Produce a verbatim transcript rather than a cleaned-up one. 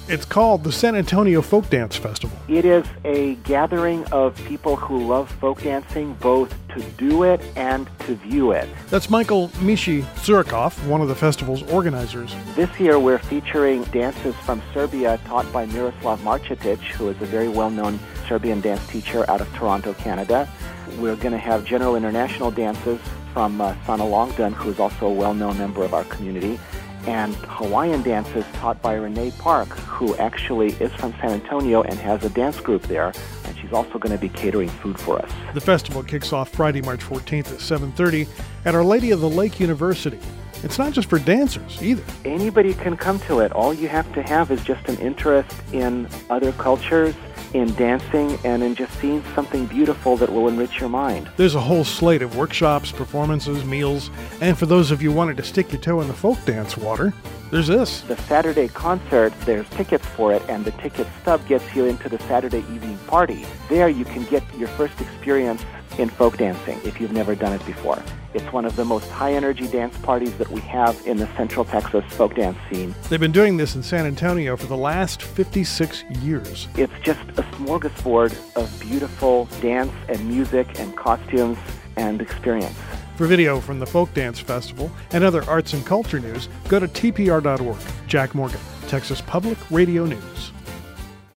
It's called the San Antonio Folk Dance Festival. It is a gathering of people who love folk dancing, both to do it and to view it. That's Michael Mishi Surikov, one of the festival's organizers. This year we're featuring dances from Serbia taught by Miroslav Marcetic, who is a very well-known Serbian dance teacher out of Toronto, Canada. We're going to have general international dances from uh, Sana Longdon, who is also a well-known member of our community, and Hawaiian dances taught by Renee Park, who actually is from San Antonio and has a dance group there, and she's also going to be catering food for us. The festival kicks off Friday, March fourteenth at seven thirty at Our Lady of the Lake University. It's not just for dancers either. Anybody can come to it. All you have to have is just an interest in other cultures, in dancing, and in just seeing something beautiful that will enrich your mind. There's a whole slate of workshops, performances, meals, and for those of you wanting to stick your toe in the folk dance water, there's this. The Saturday concert, there's tickets for it, and the ticket stub gets you into the Saturday evening party. There you can get your first experience in folk dancing if you've never done it before. It's one of the most high-energy dance parties that we have in the Central Texas folk dance scene. They've been doing this in San Antonio for the last fifty-six years. It's just a smorgasbord of beautiful dance and music and costumes and experience. For video from the Folk Dance Festival and other arts and culture news, go to T P R dot org. Jack Morgan, Texas Public Radio News.